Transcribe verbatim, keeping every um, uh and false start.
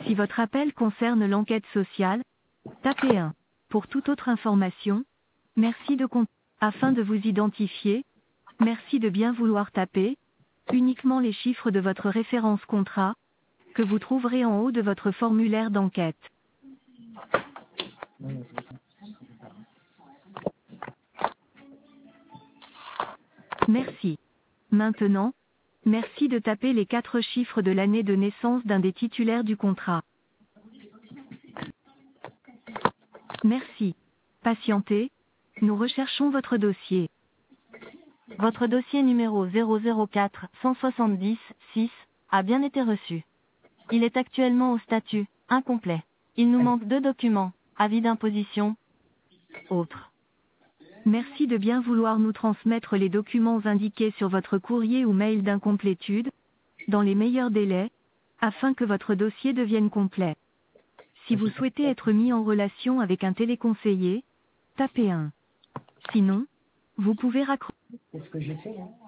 Si votre appel concerne l'enquête sociale, tapez un. Pour toute autre information, merci de con- afin de vous identifier, merci de bien vouloir taper uniquement les chiffres de votre référence contrat, que vous trouverez en haut de votre formulaire d'enquête. Merci. Maintenant, merci de taper les quatre chiffres de l'année de naissance d'un des titulaires du contrat. Merci. Patientez, nous recherchons votre dossier. Votre dossier numéro zéro zéro quatre cent soixante-dix six a bien été reçu. Il est actuellement au statut incomplet. Il nous manque deux documents, avis d'imposition, autres. Merci de bien vouloir nous transmettre les documents indiqués sur votre courrier ou mail d'incomplétude, dans les meilleurs délais, afin que votre dossier devienne complet. Si vous souhaitez être mis en relation avec un téléconseiller, tapez un. Sinon, vous pouvez raccrocher. C'est ce que j'ai fait. Hein.